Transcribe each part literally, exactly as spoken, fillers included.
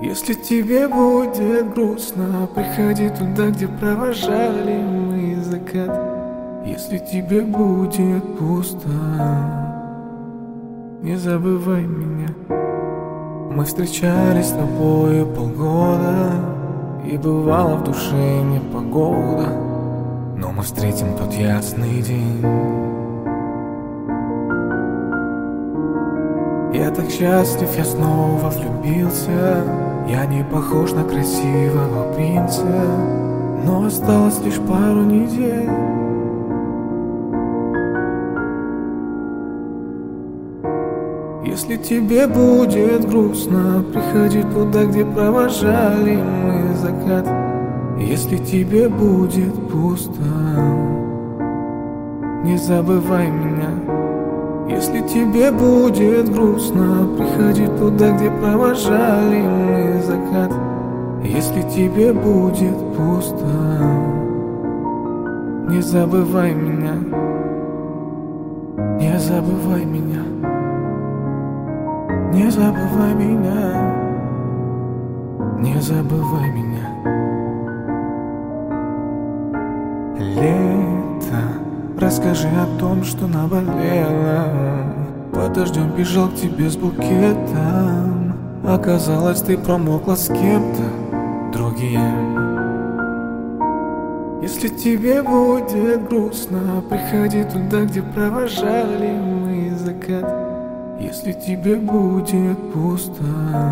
Если тебе будет грустно, приходи туда, где провожали мы закат. Если тебе будет пусто, не забывай меня. Мы встречались с тобою полгода, и бывало в душе непогода, но мы встретим тот ясный день. Я так счастлив, я снова влюбился. Я не похож на красивого принца, но осталось лишь пару недель. Если тебе будет грустно, приходи туда, где провожали мы закат. Если тебе будет пусто, не забывай меня. Если тебе будет грустно, приходи туда, где провожали мы закат. Если тебе будет пусто, не забывай меня. Не забывай меня. Не забывай меня. Не забывай меня. Лето, расскажи о том, что наболело. Под дождем бежал к тебе с букетом. Оказалось, ты промокла с кем-то другим. Если тебе будет грустно, приходи туда, где провожали мы закат. Если тебе будет пусто,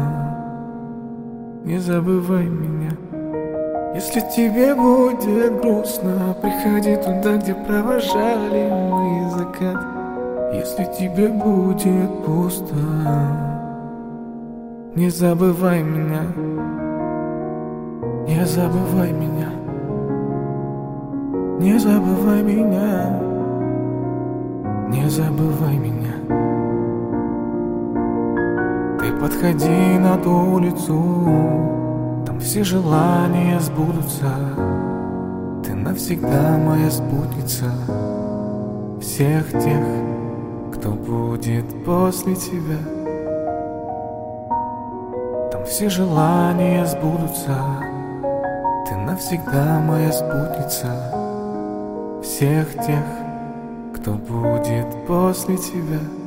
не забывай меня. Если тебе будет грустно, приходи туда, где провожали мы закат. Если тебе будет пусто, не забывай меня. Не забывай меня. Не забывай меня. Не забывай меня. Ты подходи на ту улицу, там все желания сбудутся. Ты навсегда моя спутница всех тех, кто будет после тебя. Там все желания сбудутся. Ты навсегда моя спутница всех тех, кто будет после тебя.